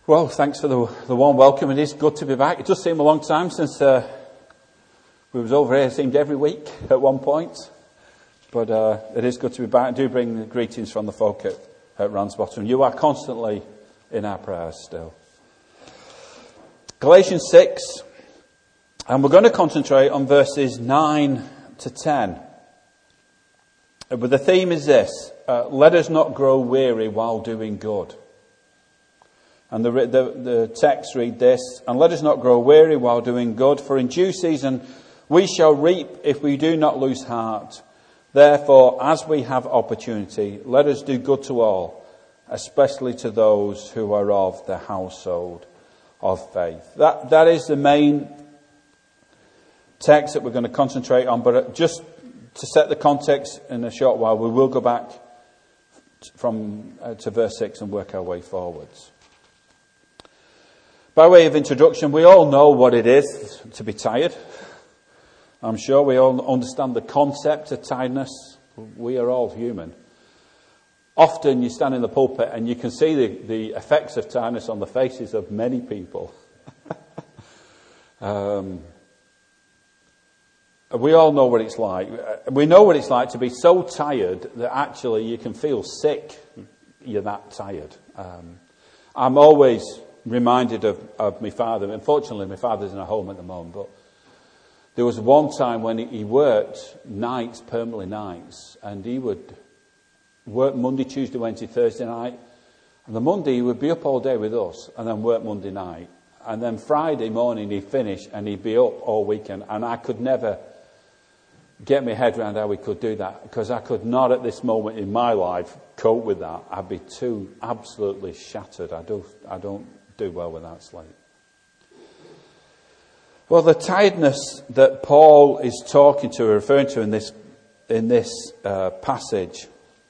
Well, thanks for the warm welcome. It is good to be back. It does seem a long time since we was over here. It seemed every week at one point. But it is good to be back. I do bring the greetings from the folk at Ransbottom. You are constantly in our prayers still. Galatians 6. And we're going to concentrate on verses 9 to 10. But the theme is this. Let us not grow weary while doing good. And the text read this, and let us not grow weary while doing good, for in due season we shall reap if we do not lose heart. Therefore, as we have opportunity, let us do good to all, especially to those who are of the household of faith. That is the main text that we're going to concentrate on, but just to set the context in a short while, we will go back to verse 6 and work our way forwards. By way of introduction, we all know what it is to be tired. I'm sure we all understand the concept of tiredness. We are all human. Often you stand in the pulpit and you can see the effects of tiredness on the faces of many people. We all know what it's like. We know what it's like to be so tired that actually you can feel sick. You're that tired. I'm always reminded of my father. Unfortunately, my father's in a home at the moment, but there was one time when he worked nights, permanently nights, and he would work Monday, Tuesday, Wednesday, Thursday night, and the Monday he would be up all day with us, and then work Monday night, and then Friday morning he'd finish, and he'd be up all weekend, and I could never get my head around how he could do that, because I could not at this moment in my life cope with that. I'd be too absolutely shattered. I don't do well without sleep. Well, the tiredness that Paul is talking to, or referring to in this passage,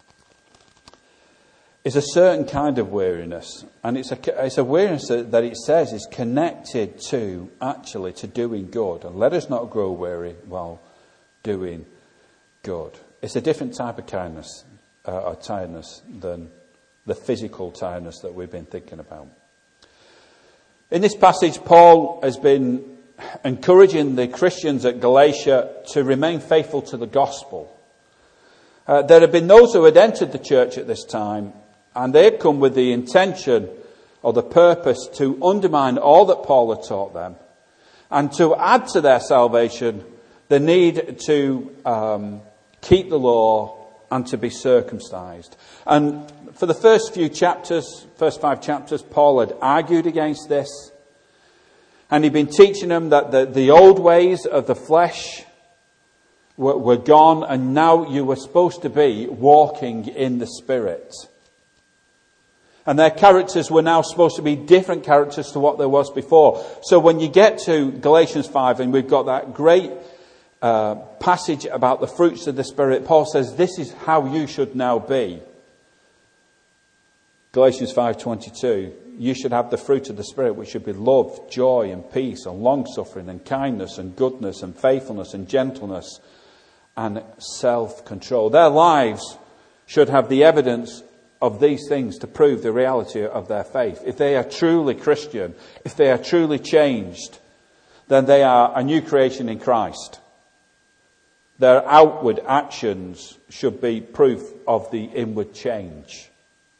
is a certain kind of weariness, and it's a weariness that it says is connected to doing good. And let us not grow weary while doing good. It's a different type of kindness or tiredness than the physical tiredness that we've been thinking about. In this passage, Paul has been encouraging the Christians at Galatia to remain faithful to the gospel. There had been those who had entered the church at this time, and they had come with the intention or the purpose to undermine all that Paul had taught them, and to add to their salvation the need to keep the law and to be circumcised. And for the first 5 chapters, Paul had argued against this. And he'd been teaching them that the old ways of the flesh were gone, and now you were supposed to be walking in the Spirit. And their characters were now supposed to be different characters to what there was before. So when you get to Galatians 5, and we've got that great passage about the fruits of the Spirit, Paul says this is how you should now be. Galatians 5:22, you should have the fruit of the Spirit, which should be love, joy and peace and long-suffering and kindness and goodness and faithfulness and gentleness and self-control. Their lives should have the evidence of these things to prove the reality of their faith. If they are truly Christian, if they are truly changed, then they are a new creation in Christ. Their outward actions should be proof of the inward change.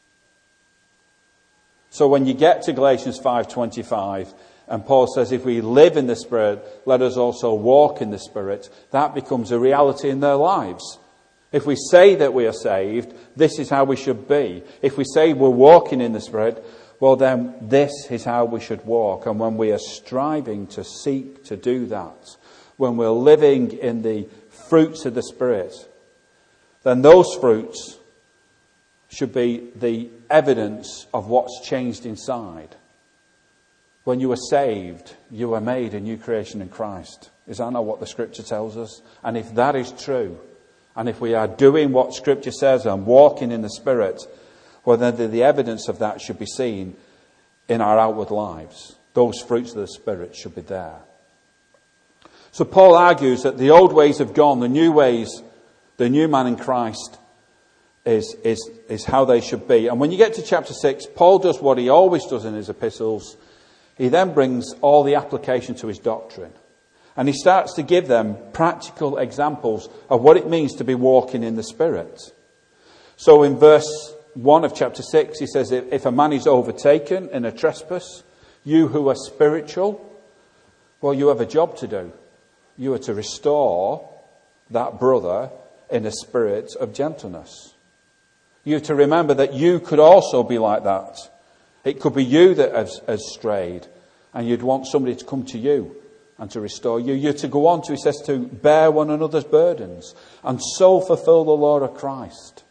So when you get to Galatians 5:25, and Paul says, if we live in the Spirit, let us also walk in the Spirit, that becomes a reality in their lives. If we say that we are saved, this is how we should be. If we say we're walking in the Spirit, well then this is how we should walk. And when we are striving to seek to do that, when we're living in the fruits of the Spirit, then those fruits should be the evidence of what's changed inside. When you were saved, you were made a new creation in Christ. Is that not what the Scripture tells us? And if that is true, and if we are doing what Scripture says and walking in the Spirit, well then the evidence of that should be seen in our outward lives. Those fruits of the Spirit should be there. So Paul argues that the old ways have gone, the new ways, the new man in Christ, is how they should be. And when you get to chapter 6, Paul does what he always does in his epistles. He then brings all the application to his doctrine. And he starts to give them practical examples of what it means to be walking in the Spirit. So in verse 1 of chapter 6, he says, if a man is overtaken in a trespass, you who are spiritual, well, you have a job to do. You are to restore that brother in a spirit of gentleness. You have to remember that you could also be like that. It could be you that has strayed, and you'd want somebody to come to you and to restore you. You're to go on to, he says, to bear one another's burdens and so fulfill the law of Christ.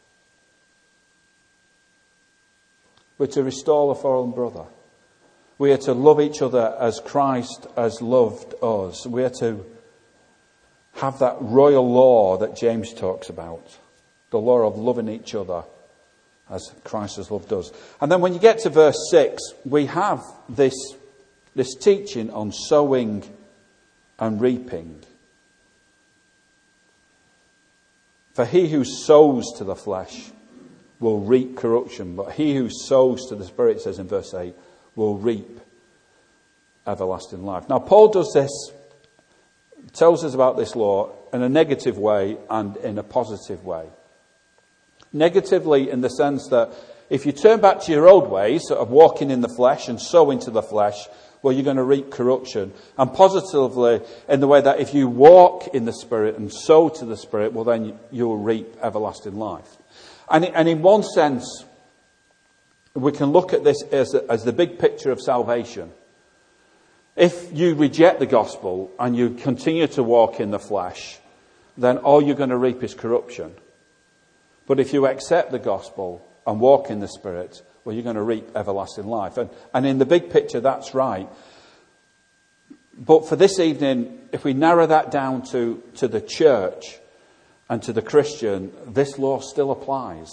We're to restore the fallen brother. We are to love each other as Christ has loved us. We are to have that royal law that James talks about. The law of loving each other as Christ has loved us. And then when you get to verse 6, we have this teaching on sowing and reaping. For he who sows to the flesh will reap corruption, but he who sows to the Spirit, it says in verse 8, will reap everlasting life. Now Paul does this, tells us about this law in a negative way and in a positive way. Negatively in the sense that if you turn back to your old ways of walking in the flesh and sowing to the flesh, well, you're going to reap corruption. And positively in the way that if you walk in the Spirit and sow to the Spirit, well, then you will reap everlasting life. And in one sense, we can look at this as the big picture of salvation. If you reject the gospel and you continue to walk in the flesh, then all you're going to reap is corruption. But if you accept the gospel and walk in the Spirit, well, you're going to reap everlasting life. And in the big picture, that's right. But for this evening, if we narrow that down to the church and to the Christian, this law still applies.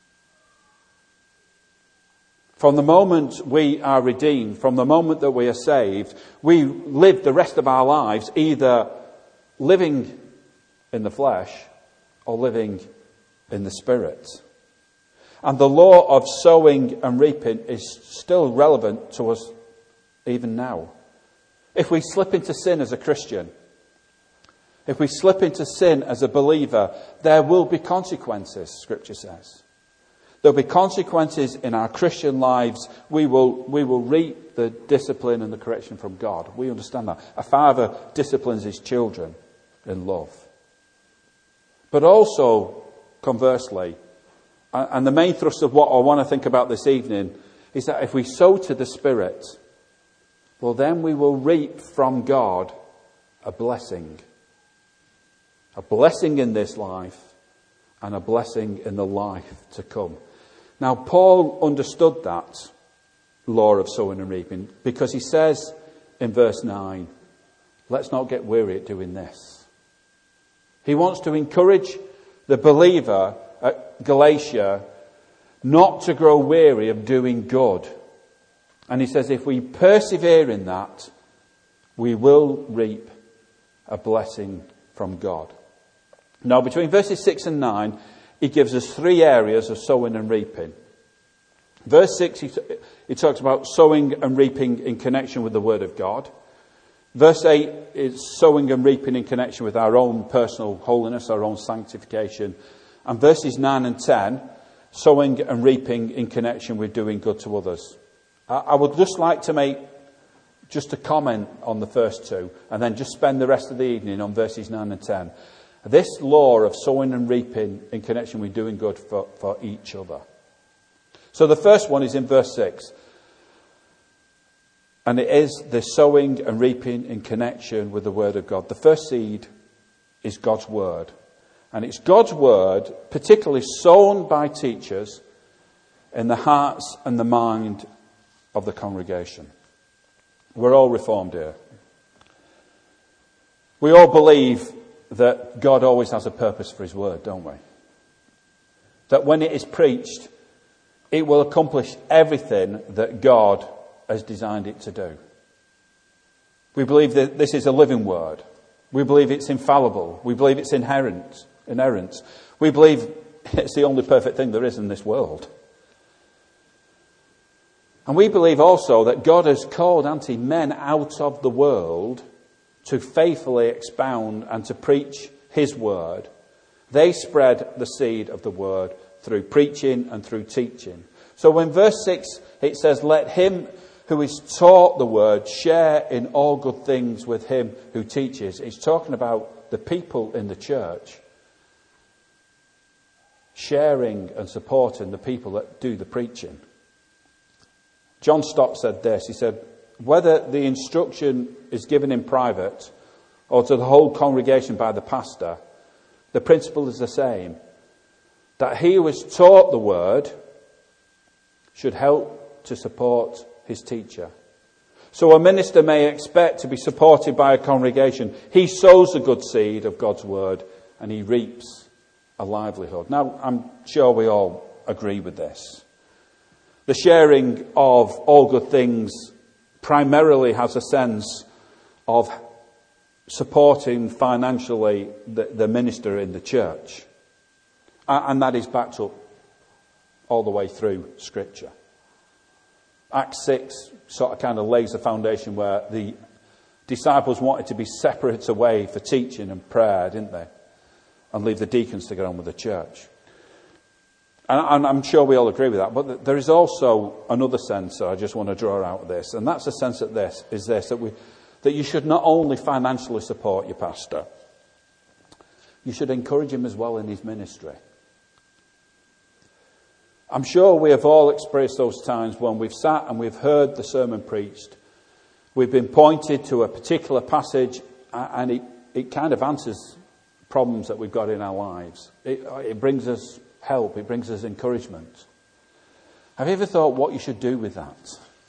From the moment we are redeemed, from the moment that we are saved, we live the rest of our lives either living in the flesh or living in the Spirit. And the law of sowing and reaping is still relevant to us even now. If we slip into sin as a Christian, if we slip into sin as a believer, there will be consequences, Scripture says. There'll be consequences in our Christian lives. We will reap the discipline and the correction from God. We understand that. A father disciplines his children in love. But also, conversely, and the main thrust of what I want to think about this evening is that if we sow to the Spirit, well, then we will reap from God a blessing. A blessing in this life and a blessing in the life to come. Now, Paul understood that law of sowing and reaping because he says in verse 9, let's not get weary at doing this. He wants to encourage the believer at Galatia not to grow weary of doing good. And he says if we persevere in that, we will reap a blessing from God. Now, between verses 6 and 9, he gives us three areas of sowing and reaping. Verse 6, he talks about sowing and reaping in connection with the Word of God. Verse 8 is sowing and reaping in connection with our own personal holiness, our own sanctification. And verses 9 and 10, sowing and reaping in connection with doing good to others. I would just like to make just a comment on the first two, and then just spend the rest of the evening on verses 9 and 10. This law of sowing and reaping in connection with doing good for each other. So the first one is in verse 6. And it is the sowing and reaping in connection with the Word of God. The first seed is God's Word. And it's God's Word, particularly sown by teachers, in the hearts and the mind of the congregation. We're all reformed here. We all believe that God always has a purpose for His Word, don't we? That when it is preached, it will accomplish everything that God has designed it to do. We believe that this is a living Word. We believe it's infallible. We believe it's inerrant. We believe It's the only perfect thing there is in this world. And we believe also that God has called men out of the world to faithfully expound and to preach his word. They spread the seed of the word through preaching and through teaching. So when verse 6, it says, let him who is taught the word share in all good things with him who teaches. It's talking about the people in the church sharing and supporting the people that do the preaching. John Stott said this. He said, whether the instruction is given in private or to the whole congregation by the pastor, the principle is the same. That he who is taught the word should help to support his teacher. So a minister may expect to be supported by a congregation. He sows the good seed of God's word and he reaps a livelihood. Now, I'm sure we all agree with this. The sharing of all good things primarily has a sense of supporting financially the minister in the church. And that is backed up all the way through Scripture. Acts 6 sort of kind of lays the foundation where the disciples wanted to be separate away for teaching and prayer, didn't they? And leave the deacons to get on with the church. And I'm sure we all agree with that. But there is also another sense that I just want to draw out of this. And that's the sense that that you should not only financially support your pastor, you should encourage him as well in his ministry. I'm sure we have all experienced those times when we've sat and we've heard the sermon preached. We've been pointed to a particular passage and it kind of answers problems that we've got in our lives. It brings us help. It brings us encouragement. Have you ever thought what you should do with that?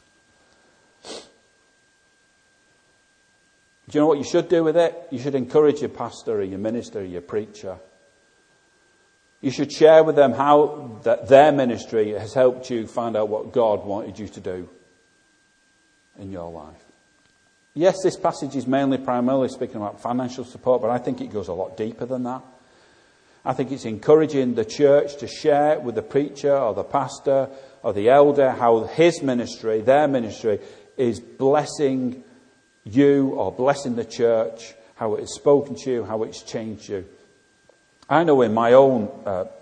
Do you know what you should do with it? You should encourage your pastor or your minister or your preacher. You should share with them how their ministry has helped you find out what God wanted you to do in your life. Yes, this passage is primarily speaking about financial support, but I think it goes a lot deeper than that. I think it's encouraging the church to share with the preacher or the pastor or the elder how his ministry, their ministry, is blessing you or blessing the church, how it has spoken to you, how it's changed you. I know in my own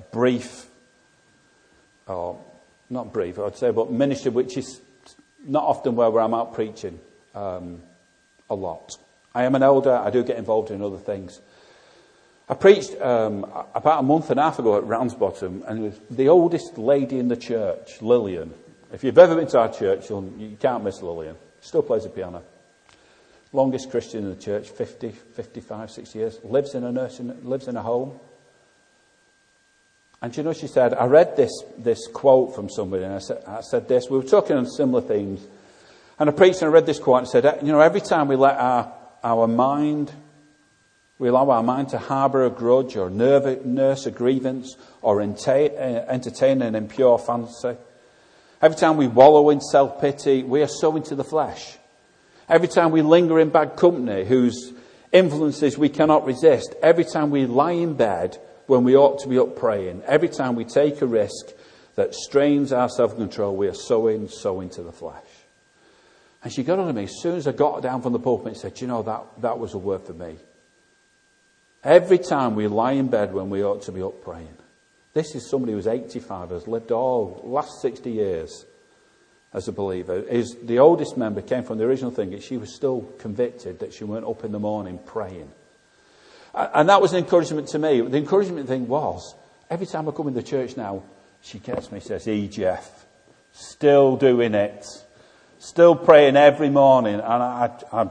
ministry, which is not often where I'm out preaching a lot. I am an elder, I do get involved in other things. I preached about a month and a half ago at Ramsbottom, and it was the oldest lady in the church, Lillian. If you've ever been to our church, you can't miss Lillian. Still plays the piano. Longest Christian in the church, 50, 55, 60 years. Lives in a home. And you know, she said, I read this quote from somebody, and I said this. We were talking on similar themes. And I preached and I read this quote and said, every time we let our mind, we allow our mind to harbour a grudge or nurse a grievance or entertain an impure fancy. Every time we wallow in self-pity, we are sowing to the flesh. Every time we linger in bad company, whose influences we cannot resist. Every time we lie in bed when we ought to be up praying. Every time we take a risk that strains our self-control, we are sowing to the flesh. And she got on to me as soon as I got down from the pulpit and said, that was a word for me. Every time we lie in bed when we ought to be up praying. This is somebody who's 85, has lived all last 60 years as a believer. The oldest member came from the original thing that she was still convicted that she weren't up in the morning praying. And that was an encouragement to me. The encouragement thing was, every time I come in the church now, she gets me, says, Jeff, still doing it. Still praying every morning. And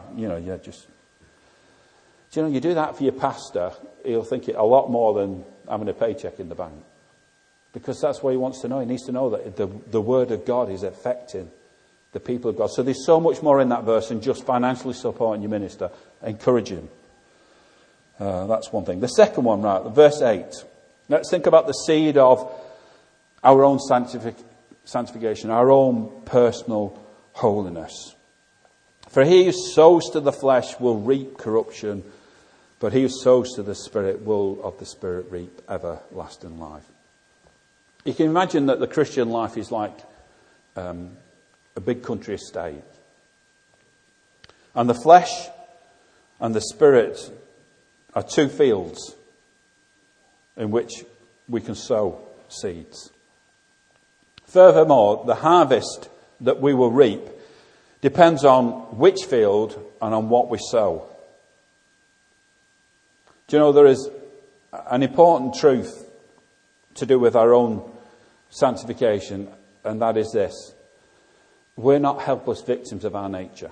you do that for your pastor, he'll think it a lot more than having a paycheck in the bank. Because that's what he wants to know. He needs to know that the word of God is affecting the people of God. So there's so much more in that verse than just financially supporting your minister. Encourage him. That's one thing. The second one, verse 8. Let's think about the seed of our own sanctification, our own personal holiness. For he who sows to the flesh will reap corruption, but he who sows to the Spirit will of the Spirit reap everlasting life. You can imagine that the Christian life is like a big country estate. And the flesh and the spirit are two fields in which we can sow seeds. Furthermore, the harvest that we will reap depends on which field and on what we sow. Do you know, there is an important truth to do with our own sanctification, and that is this: we're not helpless victims of our nature.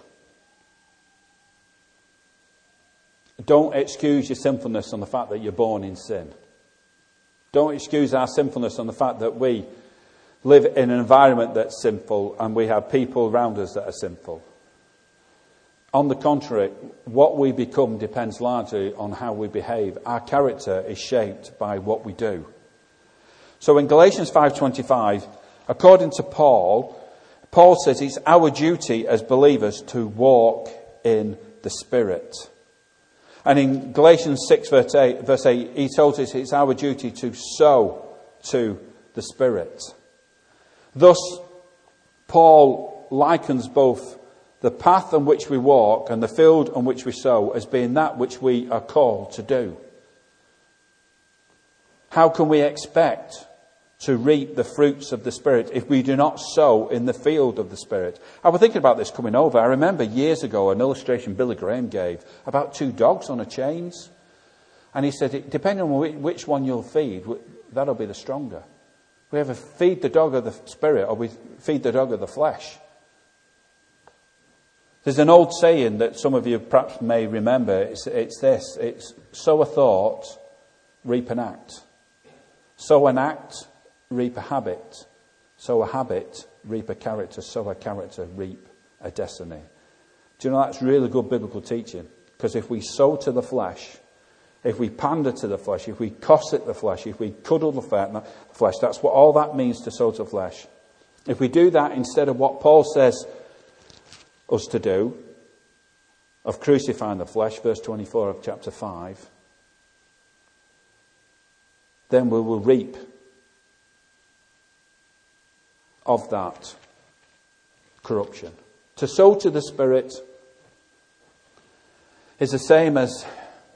Don't excuse your sinfulness on the fact that you're born in sin. Don't excuse our sinfulness on the fact that we live in an environment that's sinful and we have people around us that are sinful. On the contrary, what we become depends largely on how we behave. Our character is shaped by what we do. So in Galatians 5:25, according to Paul says it's our duty as believers to walk in the Spirit. And in Galatians 6 verse 8, he tells us it's our duty to sow to the Spirit. Thus, Paul likens both the path on which we walk and the field on which we sow as being that which we are called to do. How can we expect to reap the fruits of the Spirit if we do not sow in the field of the Spirit? I was thinking about this coming over. I remember years ago an illustration Billy Graham gave about two dogs on a chains. And he said, depending on which one you'll feed, that'll be the stronger. We either feed the dog of the Spirit or we feed the dog of the flesh. There's an old saying that some of you perhaps may remember. It's this: it's sow a thought, reap an act. Sow an act, reap a habit. Sow a habit, reap a character. Sow a character, reap a destiny. Do you know that's really good biblical teaching? Because if we sow to the flesh, if we pander to the flesh, if we cosset the flesh, if we cuddle the flesh, that's what all that means, to sow to the flesh. If we do that instead of what Paul says us to do, of crucifying the flesh, verse 24 of chapter 5, then we will reap of that corruption. To sow to the Spirit is the same as,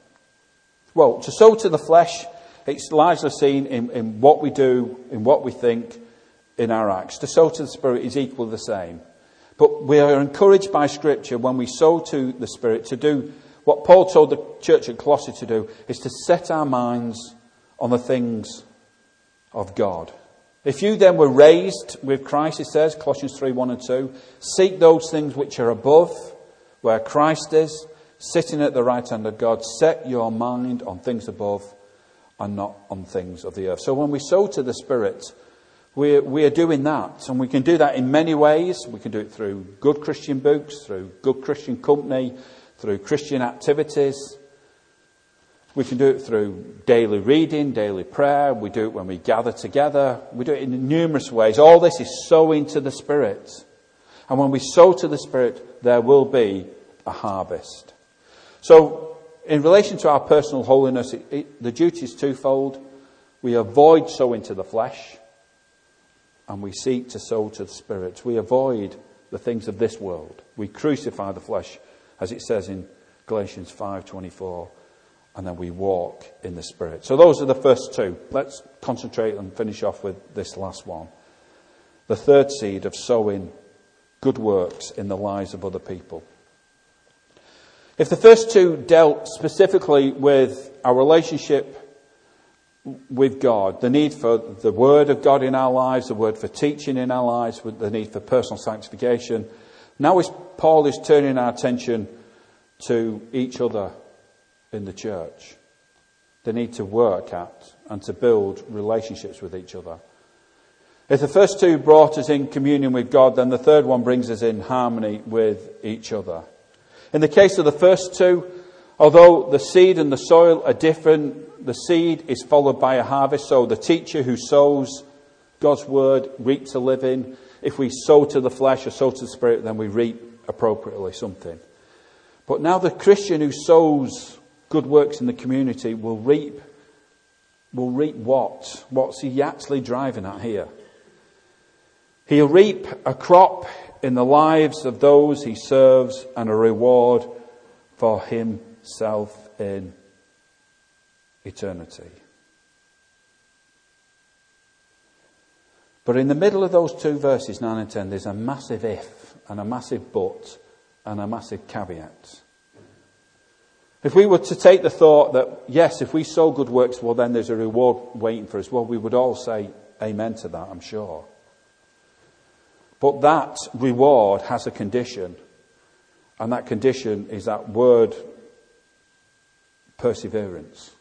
well, to sow to the flesh, it's largely seen in what we do, in what we think, in our acts. To sow to the Spirit is equally the same. But we are encouraged by Scripture when we sow to the Spirit to do what Paul told the church at Colossae to do, is to set our minds on the things of God. If you then were raised with Christ, it says, Colossians 3:1 and 2, seek those things which are above, where Christ is, sitting at the right hand of God. Set your mind on things above and not on things of the earth. So when we sow to the Spirit, we are doing that. And we can do that in many ways. We can do it through good Christian books, through good Christian company, through Christian activities. We can do it through daily reading, daily prayer. We do it when we gather together. We do it in numerous ways. All this is sowing to the Spirit. And when we sow to the Spirit, there will be a harvest. So, in relation to our personal holiness, the duty is twofold. We avoid sowing to the flesh, and we seek to sow to the Spirit. We avoid the things of this world. We crucify the flesh, as it says in Galatians 5:24, and then we walk in the Spirit. So those are the first two. Let's concentrate and finish off with this last one. The third seed of sowing good works in the lives of other people. If the first two dealt specifically with our relationship with God, the need for the Word of God in our lives, the word for teaching in our lives, the need for personal sanctification, now Paul is turning our attention to each other in the church. The need to work at and to build relationships with each other. If the first two brought us in communion with God, then the third one brings us in harmony with each other. In the case of the first two, although the seed and the soil are different, the seed is followed by a harvest. So the teacher who sows God's word reaps a living. If we sow to the flesh or sow to the Spirit, then we reap appropriately something. But now the Christian who sows good works in the community will reap will reap what? What's he actually driving at here? He'll reap a crop in the lives of those he serves and a reward for himself in eternity. But in the middle of those two verses, 9 and 10, there's a massive if and a massive but and a massive caveat. If we were to take the thought that, yes, if we sow good works, well, then there's a reward waiting for us, well, we would all say amen to that, I'm sure. But that reward has a condition, and that condition is that word perseverance.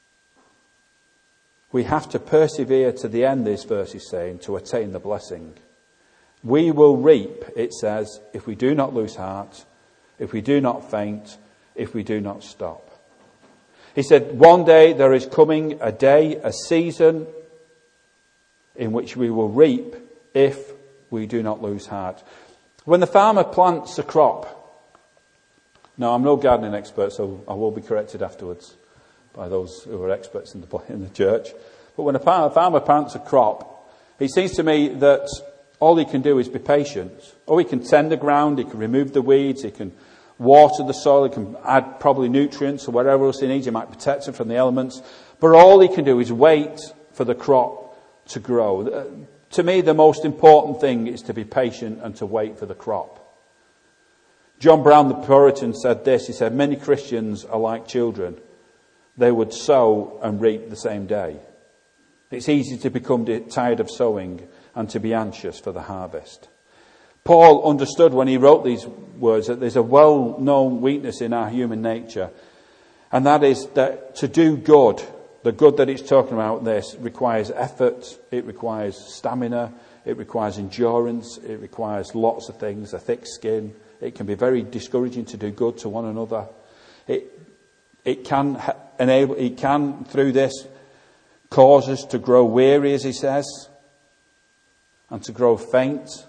We have to persevere to the end, this verse is saying, to attain the blessing. We will reap, it says, if we do not lose heart, if we do not faint, if we do not stop. He said, one day there is coming a day, a season, in which we will reap if we do not lose heart. When the farmer plants a crop, now I'm no gardening expert, so I will be corrected afterwards by those who are experts in the church. But when a farmer plants a crop, it seems to me that all he can do is be patient. Or he can tend the ground, he can remove the weeds, he can water the soil, he can add probably nutrients or whatever else he needs, he might protect it from the elements. But all he can do is wait for the crop to grow. To me, the most important thing is to be patient and to wait for the crop. John Brown, the Puritan, said this. He said, many Christians are like children. They would sow and reap the same day. It's easy to become tired of sowing and to be anxious for the harvest. Paul understood when he wrote these words that there's a well-known weakness in our human nature, and that is that to do good, the good that it's talking about this, requires effort, it requires stamina, it requires endurance, it requires lots of things, a thick skin. It can be very discouraging to do good to one another. It can through this cause us to grow weary, as he says, and to grow faint.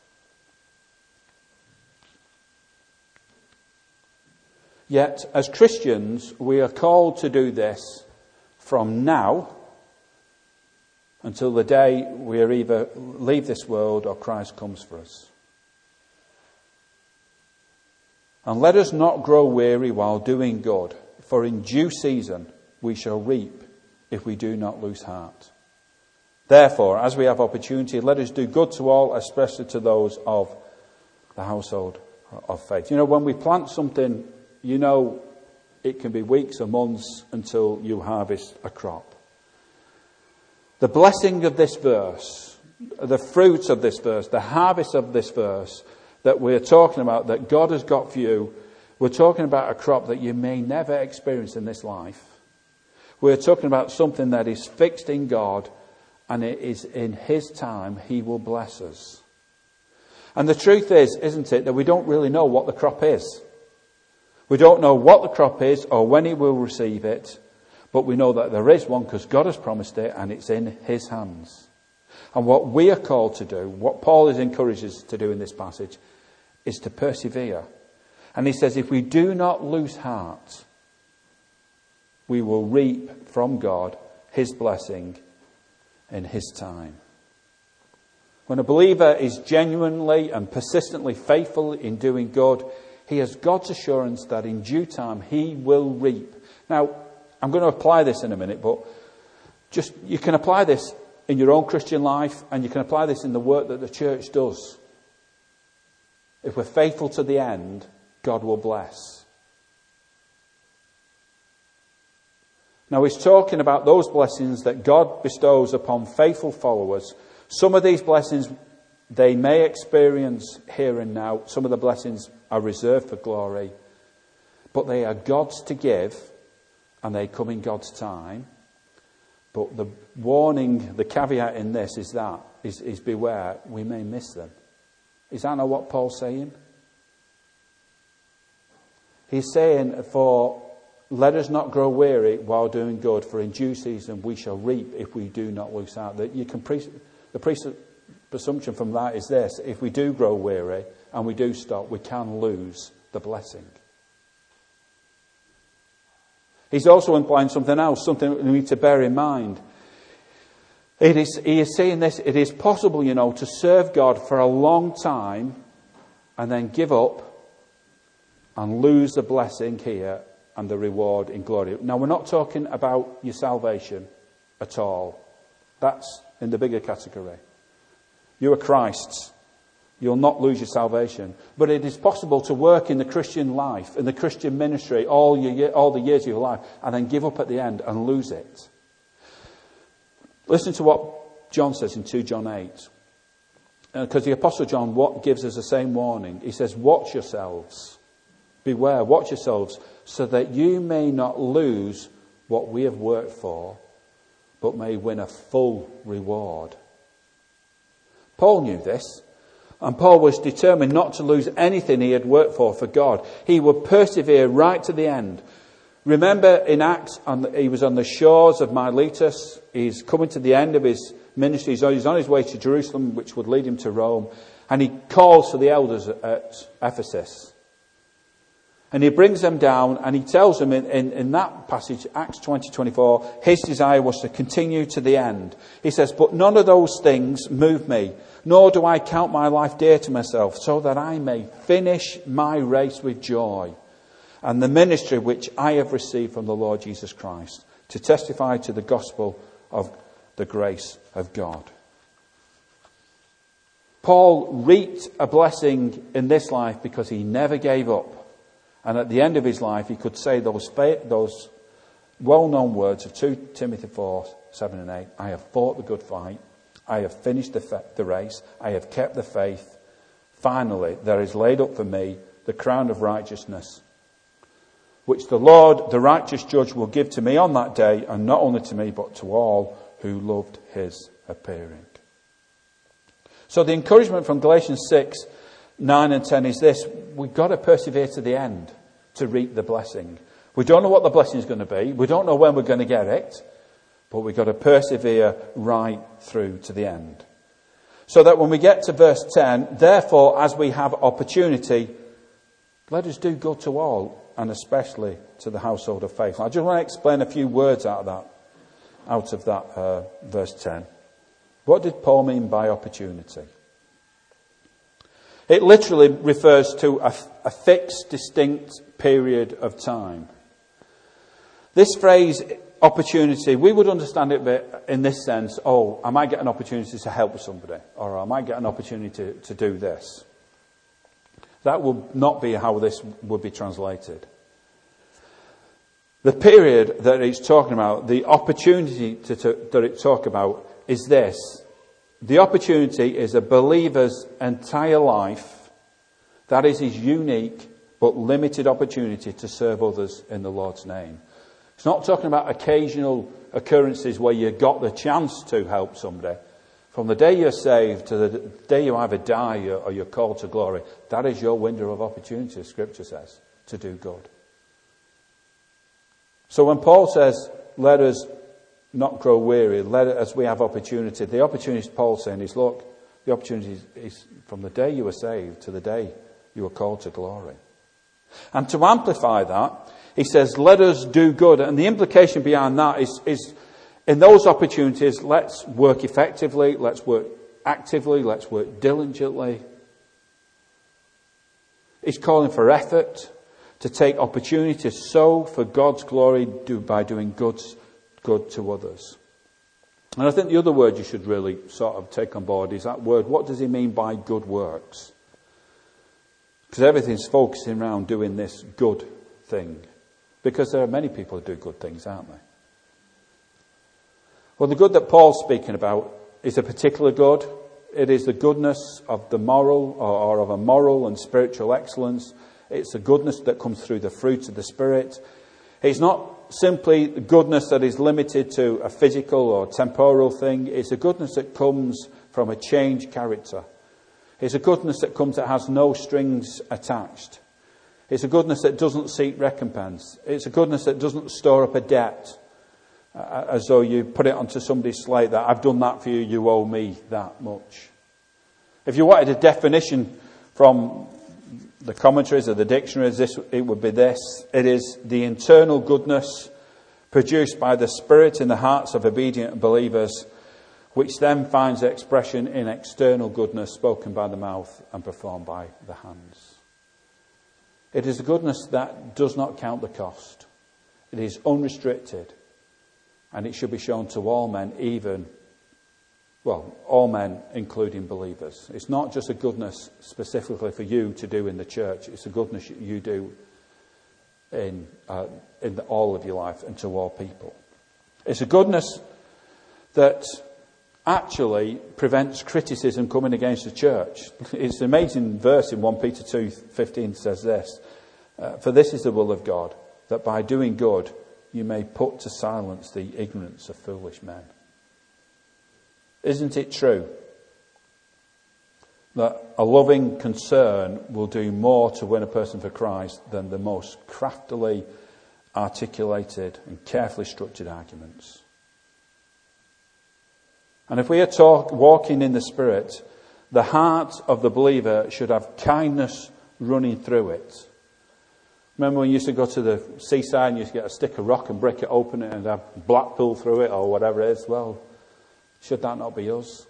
Yet, as Christians, we are called to do this from now until the day we either leave this world or Christ comes for us. And let us not grow weary while doing good, for in due season we shall reap if we do not lose heart. Therefore, as we have opportunity, let us do good to all, especially to those of the household of faith. You know, when we plant something, you know, it can be weeks or months until you harvest a crop. The blessing of this verse, the fruit of this verse, the harvest of this verse that we're talking about, that God has got for you, we're talking about a crop that you may never experience in this life. We're talking about something that is fixed in God, and it is in His time He will bless us. And the truth is, isn't it, that we don't really know what the crop is. We don't know what the crop is or when He will receive it, but we know that there is one because God has promised it and it's in His hands. And what we are called to do, what Paul is encourages us to do in this passage, is to persevere. And he says, if we do not lose heart, we will reap from God His blessing in His time. When a believer is genuinely and persistently faithful in doing good, he has God's assurance that in due time he will reap. Now, I'm going to apply this in a minute, but just you can apply this in your own Christian life, and you can apply this in the work that the church does. If we're faithful to the end, God will bless. Now, he's talking about those blessings that God bestows upon faithful followers. Some of these blessings they may experience here and now. Some of the blessings are reserved for glory. But they are God's to give, and they come in God's time. But the warning, the caveat in this is beware, we may miss them. Is that not what Paul's saying? He's saying, let us not grow weary while doing good, for in due season we shall reap if we do not lose heart. The presumption from that is this: if we do grow weary and we do stop, we can lose the blessing. He's also implying something else, something we need to bear in mind. He is saying this, it is possible, to serve God for a long time and then give up and lose the blessing here and the reward in glory. Now, we're not talking about your salvation at all. That's in the bigger category. You are Christ's. You'll not lose your salvation. But it is possible to work in the Christian life, in the Christian ministry, all the years of your life, and then give up at the end and lose it. Listen to what John says in 2 John 8. Because the Apostle John gives us the same warning. He says, watch yourselves. Beware, watch yourselves, so that you may not lose what we have worked for, but may win a full reward. Paul knew this. And Paul was determined not to lose anything he had worked for God. He would persevere right to the end. Remember in Acts, he was on the shores of Miletus. He's coming to the end of his ministry. He's on his way to Jerusalem, which would lead him to Rome. And he calls for the elders at Ephesus. And he brings them down and he tells them in that passage, Acts 20:24, his desire was to continue to the end. He says, but none of those things move me, nor do I count my life dear to myself, so that I may finish my race with joy and the ministry which I have received from the Lord Jesus Christ, to testify to the gospel of the grace of God. Paul reaped a blessing in this life because he never gave up. And at the end of his life, he could say those well-known words of 2 Timothy 4:7 and 8. I have fought the good fight. I have finished the race. I have kept the faith. Finally, there is laid up for me the crown of righteousness, which the Lord, the righteous judge, will give to me on that day, and not only to me, but to all who loved his appearing. So the encouragement from Galatians 6:9 and 10 is this: we've got to persevere to the end to reap the blessing. We don't know what the blessing is going to be. We don't know when we're going to get it. But we've got to persevere right through to the end. So that when we get to verse 10, therefore, as we have opportunity, let us do good to all, and especially to the household of faith. I just want to explain a few words out of that verse 10. What did Paul mean by opportunity? It literally refers to a fixed, distinct period of time. This phrase, opportunity, we would understand it a bit in this sense: I might get an opportunity to help somebody, or I might get an opportunity to do this. That will not be how this would be translated. The period that it's talking about, the opportunity that it's talking about is this. The opportunity is a believer's entire life. That is his unique but limited opportunity to serve others in the Lord's name. It's not talking about occasional occurrences where you got the chance to help somebody. From the day you're saved to the day you either die or you're called to glory, that is your window of opportunity, Scripture says, to do good. So when Paul says, let us not grow weary, as we have opportunity, the opportunity Paul's saying is, look, the opportunity is from the day you were saved to the day you were called to glory. And to amplify that, he says, let us do good. And the implication behind that is in those opportunities, let's work effectively, let's work actively, let's work diligently. He's calling for effort, to take opportunity to sow for God's glory by doing good to others. And I think the other word you should really sort of take on board is that word, what does he mean by good works? Because everything's focusing around doing this good thing. Because there are many people who do good things, aren't there? Well, the good that Paul's speaking about is a particular good. It is the goodness of the moral or of a moral and spiritual excellence. It's the goodness that comes through the fruits of the Spirit. It's not simply the goodness that is limited to a physical or temporal thing. It's a goodness that comes from a changed character. It's a goodness that comes that has no strings attached. It's a goodness that doesn't seek recompense. It's a goodness that doesn't store up a debt as though you put it onto somebody's slate that I've done that for you, you owe me that much. If you wanted a definition from the commentaries or the dictionaries, it would be this. It is the internal goodness produced by the Spirit in the hearts of obedient believers, which then finds expression in external goodness spoken by the mouth and performed by the hands. It is a goodness that does not count the cost. It is unrestricted, and it should be shown to all men, all men including believers. It's not just a goodness specifically for you to do in the church. It's a goodness you do in all of your life and to all people. It's a goodness that actually prevents criticism coming against the church. It's an amazing verse in 1 Peter 2:15 says this, "For this is the will of God, that by doing good you may put to silence the ignorance of foolish men." Isn't it true that a loving concern will do more to win a person for Christ than the most craftily articulated and carefully structured arguments? And if we are walking in the Spirit, the heart of the believer should have kindness running through it. Remember when you used to go to the seaside and you used to get a stick of rock and break it open and have Blackpool through it or whatever it is? Well, should that not be us?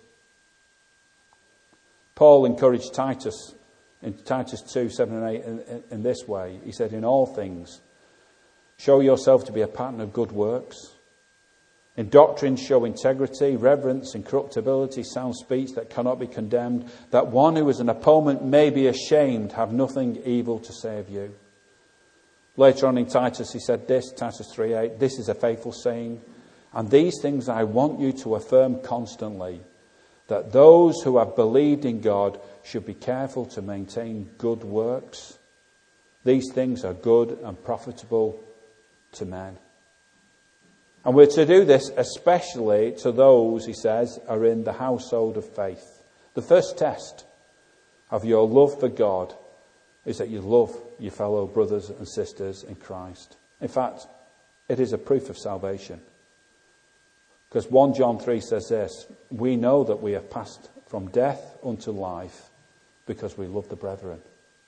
Paul encouraged Titus in Titus 2:7 and 8 in this way. He said, "In all things, show yourself to be a pattern of good works. In doctrine, show integrity, reverence, incorruptibility, sound speech that cannot be condemned, that one who is an opponent may be ashamed, have nothing evil to say of you." Later on in Titus, he said this, Titus 3:8, "This is a faithful saying, and these things I want you to affirm constantly, that those who have believed in God should be careful to maintain good works. These things are good and profitable to men." And we're to do this especially to those, he says, are in the household of faith. The first test of your love for God is that you love your fellow brothers and sisters in Christ. In fact, it is a proof of salvation. Because 1 John 3 says this, "We know that we have passed from death unto life because we love the brethren."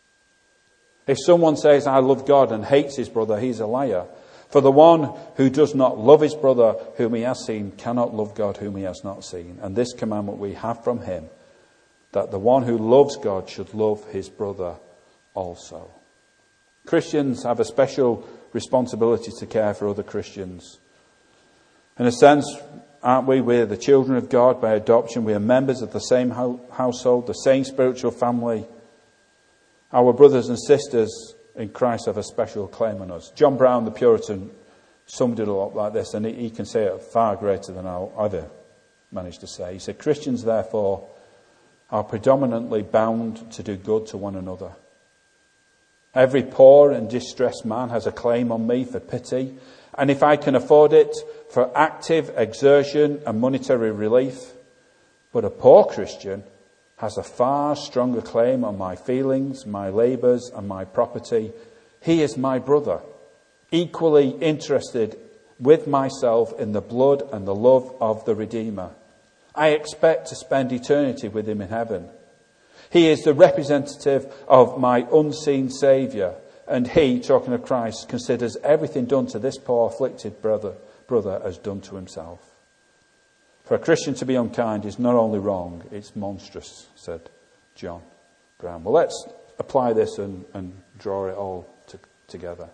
If someone says, "I love God," and hates his brother, he's a liar. For the one who does not love his brother whom he has seen cannot love God whom he has not seen. And this commandment we have from him, that the one who loves God should love his brother also. Christians have a special responsibility to care for other Christians. In a sense, aren't we? We're the children of God by adoption. We are members of the same household, the same spiritual family. Our brothers and sisters in Christ have a special claim on us. John Brown, the Puritan, summed it a lot like this, and he can say it far greater than I'll ever manage to say. He said, "Christians, therefore, are predominantly bound to do good to one another. Every poor and distressed man has a claim on me for pity, and if I can afford it, for active exertion and monetary relief. But a poor Christian has a far stronger claim on my feelings, my labours and my property. He is my brother, equally interested with myself in the blood and the love of the Redeemer. I expect to spend eternity with him in heaven. He is the representative of my unseen Saviour, and he, talking of Christ, considers everything done to this poor afflicted brother as done to himself. For a Christian to be unkind is not only wrong, it's monstrous," said John Brown. Well, let's apply this and draw it all together.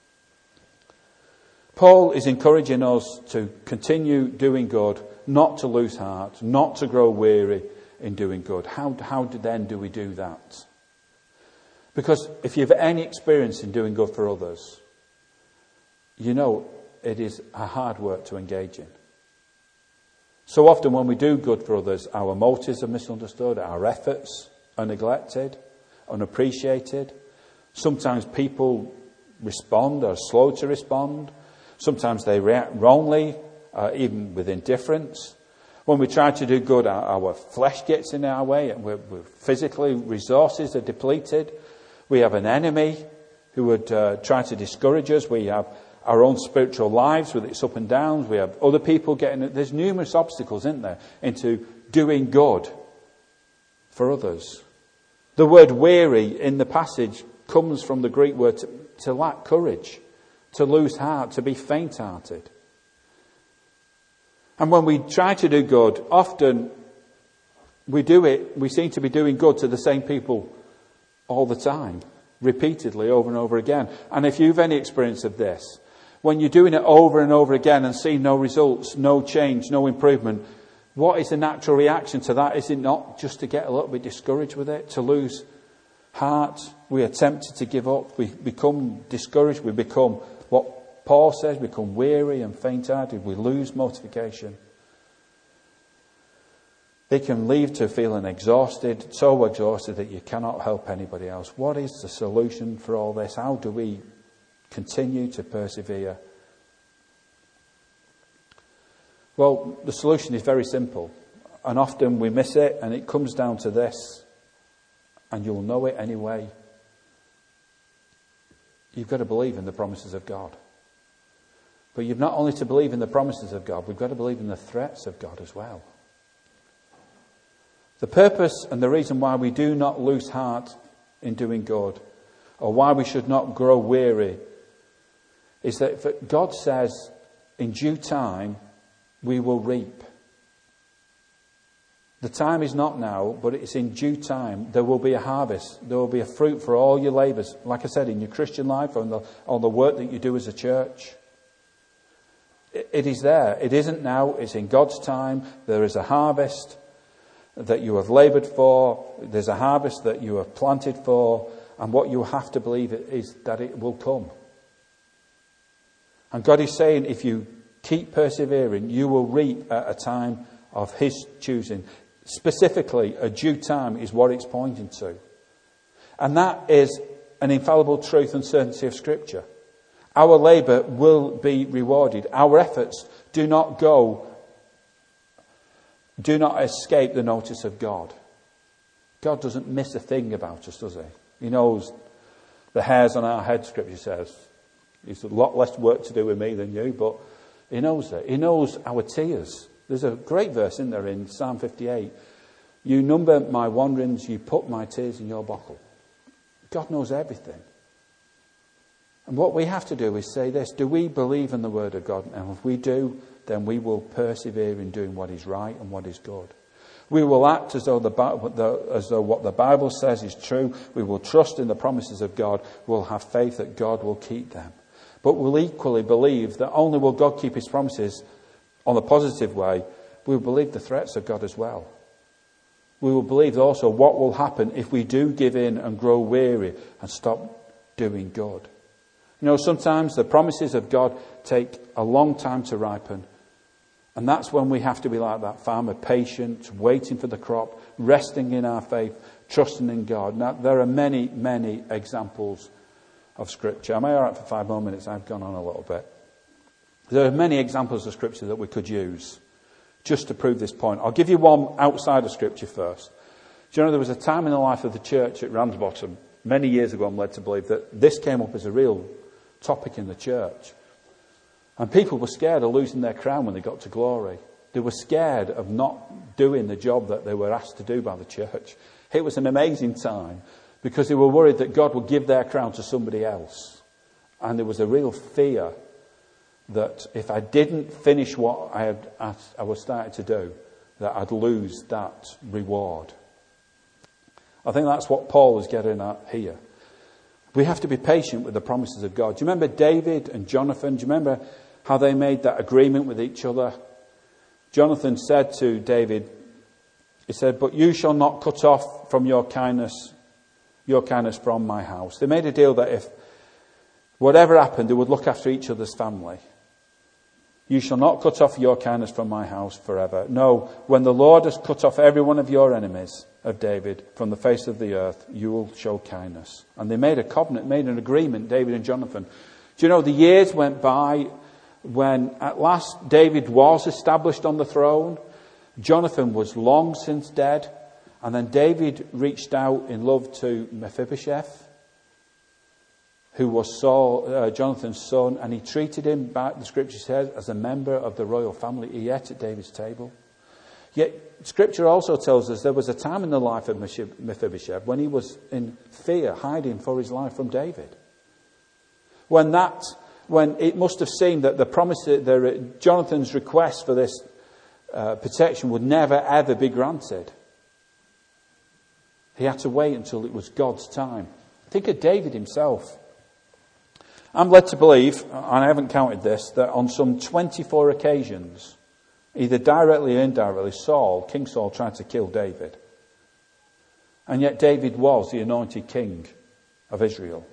Paul is encouraging us to continue doing good, not to lose heart, not to grow weary in doing good. How then do we do that? Because if you've any experience in doing good for others, you know it is a hard work to engage in. So often when we do good for others, our motives are misunderstood, our efforts are neglected, unappreciated. Sometimes people respond or are slow to respond. Sometimes they react wrongly, even with indifference. When we try to do good, our flesh gets in our way, and we're physically, resources are depleted. We have an enemy who would try to discourage us. We have our own spiritual lives with its up and downs. We have other people there's numerous obstacles, isn't there, into doing good for others. The word weary in the passage comes from the Greek word to lack courage, to lose heart, to be faint-hearted. And when we try to do good, often we seem to be doing good to the same people all the time, repeatedly, over and over again. And if you've any experience of this, when you're doing it over and over again and see no results, no change, no improvement, what is the natural reaction to that? Is it not just to get a little bit discouraged with it, to lose heart? We are tempted to give up. We become discouraged. We become, what Paul says, become weary and faint-hearted. We lose motivation. It can lead to feeling exhausted, so exhausted that you cannot help anybody else. What is the solution for all this? How do we continue to persevere? Well, the solution is very simple. And often we miss it, and it comes down to this. And you'll know it anyway. You've got to believe in the promises of God. But you've not only to believe in the promises of God, we've got to believe in the threats of God as well. The purpose and the reason why we do not lose heart in doing good, or why we should not grow weary, is that God says, in due time, we will reap. The time is not now, but it's in due time. There will be a harvest. There will be a fruit for all your labours. Like I said, in your Christian life, on the work that you do as a church. It is there. It isn't now. It's in God's time. There is a harvest that you have laboured for. There's a harvest that you have planted for. And what you have to believe is that it will come. And God is saying, if you keep persevering, you will reap at a time of His choosing. Specifically, a due time is what it's pointing to. And that is an infallible truth and certainty of Scripture. Our labour will be rewarded. Our efforts do not escape the notice of God. God doesn't miss a thing about us, does He? He knows the hairs on our head, Scripture says. He's a lot less work to do with me than you, but He knows it. He knows our tears. There's a great verse in there in Psalm 58. You number my wanderings, you put my tears in your bottle. God knows everything. And what we have to do is say this: do we believe in the Word of God? And if we do, then we will persevere in doing what is right and what is good. We will act as though what the Bible says is true. We will trust in the promises of God. We'll have faith that God will keep them. But we'll equally believe that only will God keep His promises on a positive way. We will believe the threats of God as well. We will believe also what will happen if we do give in and grow weary and stop doing good. You know, sometimes the promises of God take a long time to ripen. And that's when we have to be like that farmer, patient, waiting for the crop, resting in our faith, trusting in God. Now, there are many, many examples of Scripture. Am I all right for 5 more minutes? I've gone on a little bit. There are many examples of Scripture that we could use just to prove this point. I'll give you one outside of Scripture first. Do you know there was a time in the life of the church at Ramsbottom, many years ago, I'm led to believe, that this came up as a real topic in the church. And people were scared of losing their crown when they got to glory. They were scared of not doing the job that they were asked to do by the church. It was an amazing time because they were worried that God would give their crown to somebody else. And there was a real fear that if I didn't finish what I was starting to do, that I'd lose that reward. I think that's what Paul is getting at here. We have to be patient with the promises of God. Do you remember David and Jonathan? Do you remember how they made that agreement with each other? Jonathan said to David, he said, "But you shall not cut off from your kindness from my house." They made a deal that if whatever happened, they would look after each other's family. You shall not cut off your kindness from my house forever. No, when the Lord has cut off every one of your enemies, of David, from the face of the earth, you will show kindness. And they made a covenant, made an agreement, David and Jonathan. Do you know, the years went by when at last David was established on the throne. Jonathan was long since dead. And then David reached out in love to Mephibosheth, who was Jonathan's son, and he treated him, the Scripture says, as a member of the royal family. He ate at David's table. Yet Scripture also tells us there was a time in the life of Mephibosheth when he was in fear, hiding for his life from David. When it must have seemed that Jonathan's request for this protection would never ever be granted. He had to wait until it was God's time. Think of David himself. I'm led to believe, and I haven't counted this, that on some 24 occasions, either directly or indirectly, King Saul tried to kill David. And yet David was the anointed king of Israel.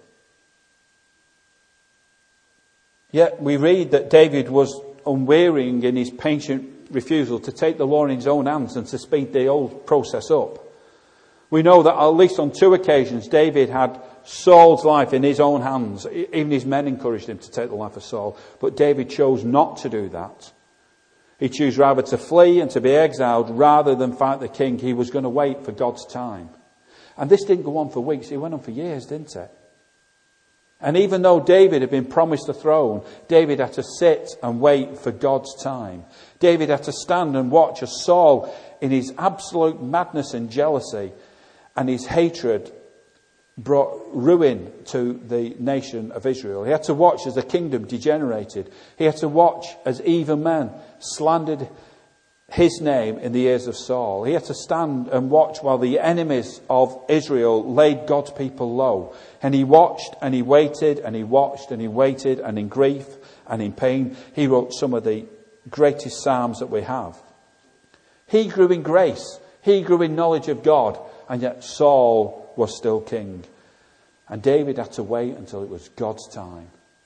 Yet we read that David was unwearying in his patient refusal to take the law in his own hands and to speed the whole process up. We know that at least on 2 occasions David had Saul's life in his own hands. Even his men encouraged him to take the life of Saul. But David chose not to do that. He chose rather to flee and to be exiled rather than fight the king. He was going to wait for God's time. And this didn't go on for weeks. It went on for years, didn't it? And even though David had been promised the throne, David had to sit and wait for God's time. David had to stand and watch as Saul, in his absolute madness and jealousy and his hatred, brought ruin to the nation of Israel. He had to watch as the kingdom degenerated. He had to watch as evil men slandered his name in the ears of Saul. He had to stand and watch while the enemies of Israel laid God's people low. And he watched and he waited and he watched and he waited, and in grief and in pain he wrote some of the greatest psalms that we have. He grew in grace. He grew in knowledge of God. And yet Saul was still king. And David had to wait until it was God's time.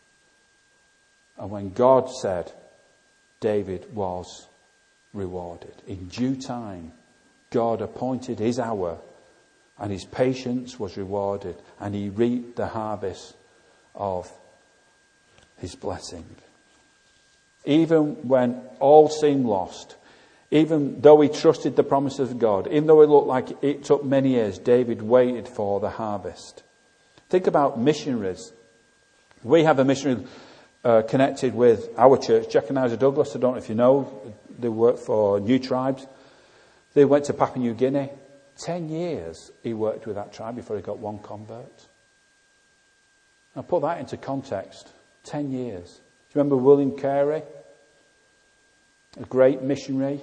And when God said, David was rewarded. In due time, God appointed his hour, and his patience was rewarded, and he reaped the harvest of his blessing. Even when all seemed lost, even though he trusted the promises of God, even though it looked like it took many years, David waited for the harvest. Think about missionaries. We have a missionary connected with our church, Jeconiah Douglas. I don't know if you know, they work for New Tribes. They went to Papua New Guinea. 10 years he worked with that tribe before he got one convert. Now put that into context. 10 years. Do you remember William Carey? A great missionary.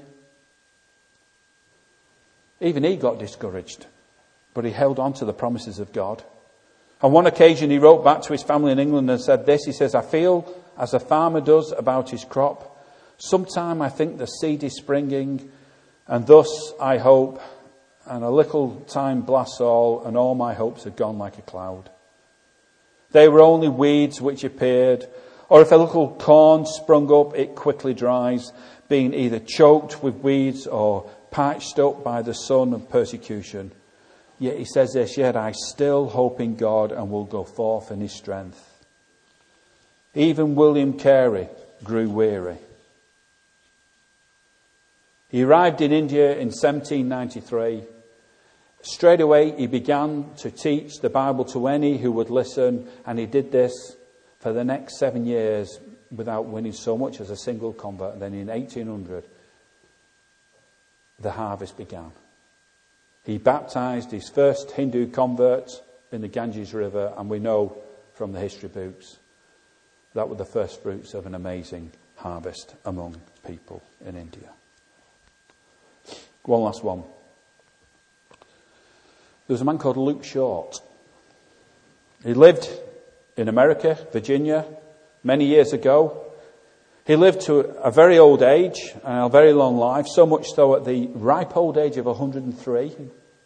Even he got discouraged, but he held on to the promises of God. On one occasion he wrote back to his family in England and said this. He says, I feel as a farmer does about his crop. Sometime I think the seed is springing, and thus I hope, and a little time blasts all, and all my hopes are gone like a cloud. They were only weeds which appeared, or if a little corn sprung up, it quickly dries, being either choked with weeds or parched up by the sun of persecution. Yet he says this, yet I still hope in God and will go forth in his strength. Even William Carey grew weary. He arrived in India in 1793. Straight away he began to teach the Bible to any who would listen, and he did this for the next 7 years without winning so much as a single convert. And then in 1800, the harvest began. He baptized his first Hindu converts in the Ganges River, and we know from the history books that were the first fruits of an amazing harvest among people in India. One last one. There was a man called Luke Short. He lived in America, Virginia, many years ago. He lived to a very old age and a very long life, so much so at the ripe old age of 103.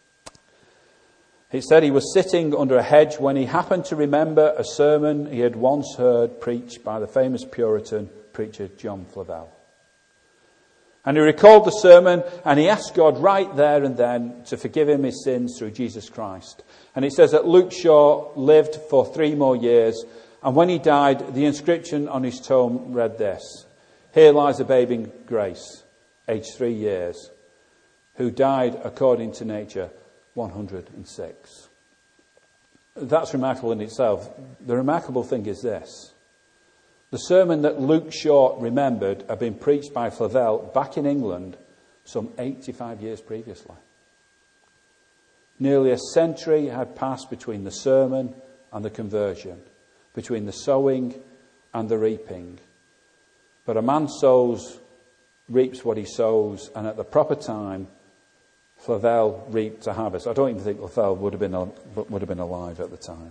It said he was sitting under a hedge when he happened to remember a sermon he had once heard preached by the famous Puritan preacher John Flavel. And he recalled the sermon, and he asked God right there and then to forgive him his sins through Jesus Christ. And it says that Luke Shaw lived for 3 more years, and when he died, the inscription on his tomb read this: Here lies a babe in grace, aged 3 years, who died according to nature, 106. That's remarkable in itself. The remarkable thing is this. The sermon that Luke Short remembered had been preached by Flavel back in England some 85 years previously. Nearly a century had passed between the sermon and the conversion, between the sowing and the reaping. But a man sows reaps what he sows, and at the proper time, Flavel reaped a harvest. I don't even think Flavel would have been alive at the time.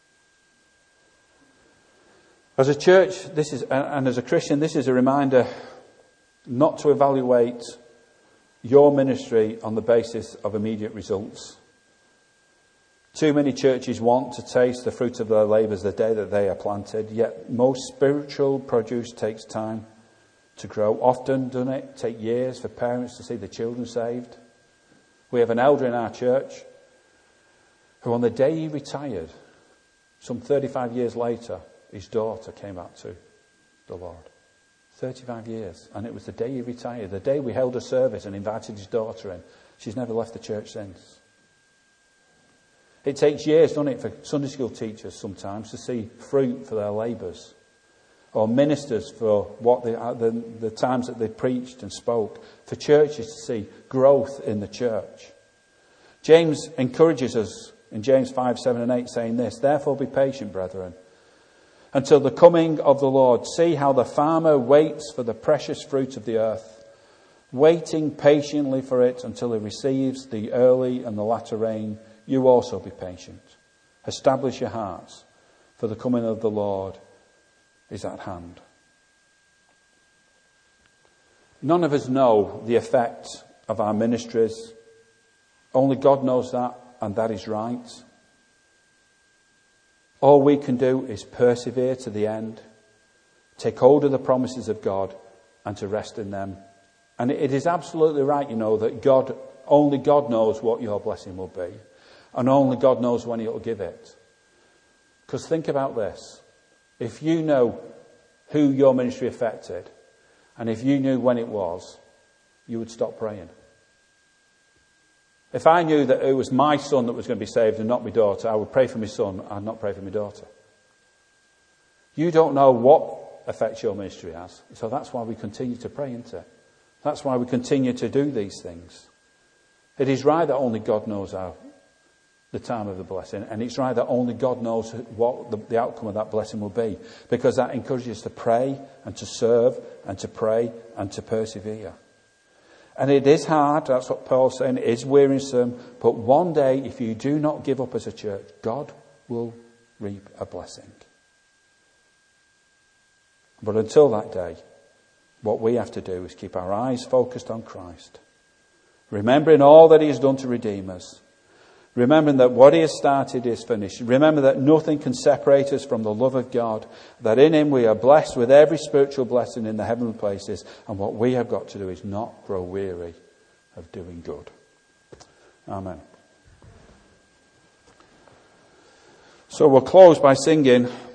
As a church, and as a Christian, this is a reminder not to evaluate your ministry on the basis of immediate results. Too many churches want to taste the fruit of their labours the day that they are planted, yet most spiritual produce takes time to grow. Often, doesn't it take years for parents to see the children saved? We have an elder in our church who, on the day he retired, some 35 years later, his daughter came back to the Lord. 35 years. And it was the day he retired, the day we held a service and invited his daughter in. She's never left the church since. It takes years, doesn't it, for Sunday school teachers sometimes to see fruit for their labours. Or ministers for what the times that they preached and spoke. For churches to see growth in the church. James encourages us in James 5, 7 and 8 saying this, "Therefore be patient, brethren, until the coming of the Lord. See how the farmer waits for the precious fruit of the earth, waiting patiently for it until he receives the early and the latter rain. You also be patient. Establish your hearts, for the coming of the Lord is at hand." None of us know the effect of our ministries. Only God knows that, and that is right. All we can do is persevere to the end, take hold of the promises of God, and to rest in them. And it is absolutely right, that only God knows what your blessing will be. And only God knows when He'll give it. Because think about this. If you know who your ministry affected, and if you knew when it was, you would stop praying. If I knew that it was my son that was going to be saved and not my daughter, I would pray for my son and not pray for my daughter. You don't know what effect your ministry has. So that's why we continue to pray into it. That's why we continue to do these things. It is right that only God knows the time of the blessing. And it's right that only God knows what the outcome of that blessing will be. Because that encourages us to pray and to serve and to pray and to persevere. And it is hard, that's what Paul's saying, it is wearisome. But one day, if you do not give up as a church, God will reap a blessing. But until that day, what we have to do is keep our eyes focused on Christ. Remembering all that He has done to redeem us. Remembering that what He has started is finished. Remember that nothing can separate us from the love of God. That in Him we are blessed with every spiritual blessing in the heavenly places. And what we have got to do is not grow weary of doing good. Amen. So we'll close by singing